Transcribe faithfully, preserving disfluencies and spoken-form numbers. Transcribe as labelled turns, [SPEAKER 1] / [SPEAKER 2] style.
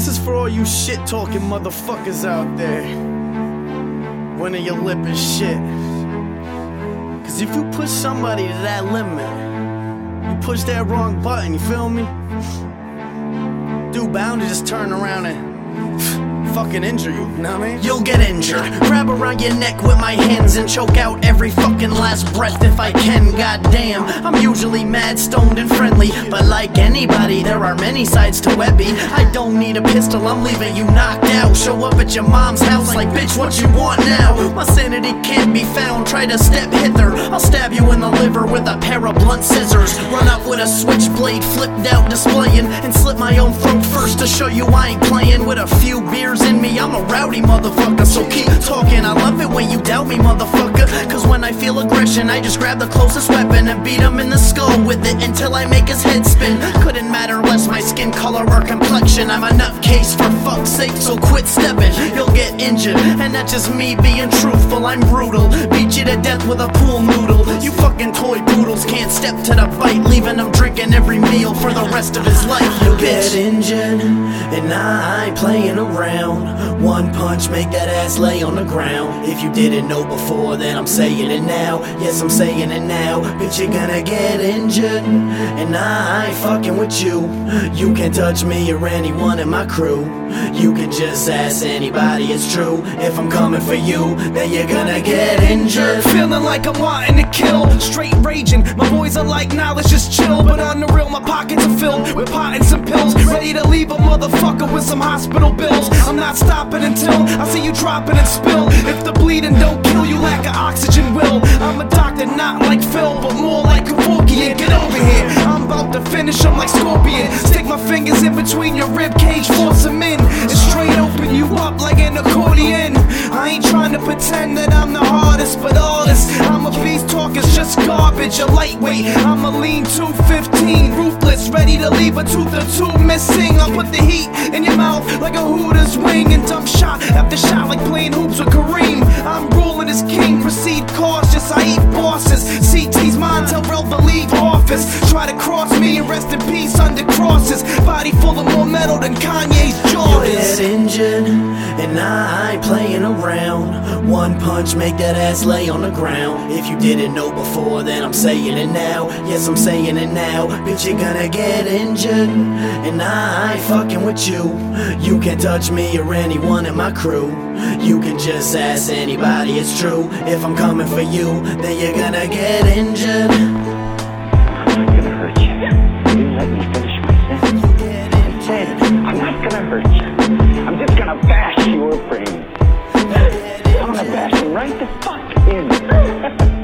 [SPEAKER 1] This is for all you shit-talking motherfuckers out there. Winning your lip and shit. Cause if you push somebody to that limit, you push that wrong button, you feel me? Dude bound to just turn around and fucking injure you, you know what I mean? You'll get injured. Grab around your neck with my hands and choke out every fucking last breath if I can. Goddamn, I'm usually mad, stoned, and friendly, but like anybody, there are many sides to Webby. I don't need a pistol, I'm leaving you knocked out. Show up at your mom's house like, bitch, what you want now? My sanity can't be found, try to step hither, I'll stab you in the liver with a pair of blunt scissors. Run up with a switchblade, flipped out, displaying, and slit my own throat first to show you I ain't playing with a few beers in me. I'm a rowdy motherfucker, so keep talking. I love it when you doubt me, motherfucker, cause when I feel aggression, I just grab the closest weapon and beat him in the skull with it until I make his head spin. Couldn't matter less my skin color or complexion. I'm a nutcase for fuck's sake, so quit stepping. You'll get injured, and that's just me being truthful. I'm brutal, beat you to death with a pool noodle. You fucking toy poodles can't step to the bite, leaving him drinking every meal for the rest of his life. You get injured, and I ain't playing around. One punch, make that ass lay on the ground. If you didn't know before, then I'm saying it now. Yes, I'm saying it now. Bitch, you're gonna get injured, and I ain't fucking with you. You can't touch me or anyone in my crew. You can just ask anybody, it's true. If I'm coming for you, then you're gonna get injured.
[SPEAKER 2] Feeling like I'm wanting to kill, straight raging. My boys are like, nah, let's just chill. But on the real, my pockets are filled with pot and some pills, ready to leave a motherfucker with some hospital bills. I'm not stopping until I see you dropping and spill. If the bleeding don't kill you, lack of oxygen will. I'm a doctor, not like Phil, but more like Kevorkian. Get over here, I'm about to finish him like Scorpion. Stick my fingers in between your rib cage, force them in, and straight open you up like an accordion. I ain't trying to pretend that I'm the hardest, but all this I'm a beast talk is just garbage. A lightweight, I'm a lean two fifteen, ruthless, ready to leave a tooth or two missing. I'll put the heat in your mouth like a Hooters wing, and dump shot after shot like playing hoops with Kareem. I'm ruling as king, proceed cautious, I eat bosses. C T's mine till Ralph leave office. Try to cross me and rest in peace under crosses. Body full of more metal than Kanye's Jordans.
[SPEAKER 1] You get injured, and I ain't playing around. One punch, make that ass lay on the ground. If you didn't know before, then I'm saying it now. Yes, I'm saying it now. Bitch, you're gonna get injured, and I ain't fucking with you. You can't touch me or anyone in my crew. You can just ask anybody, it's true. If I'm coming for you, then you're gonna get injured.
[SPEAKER 3] I'm not gonna hurt you. You let me finish my sentence. I said, I'm not gonna hurt you. I'm just gonna bash your brain. I'm gonna bash him right the fuck in.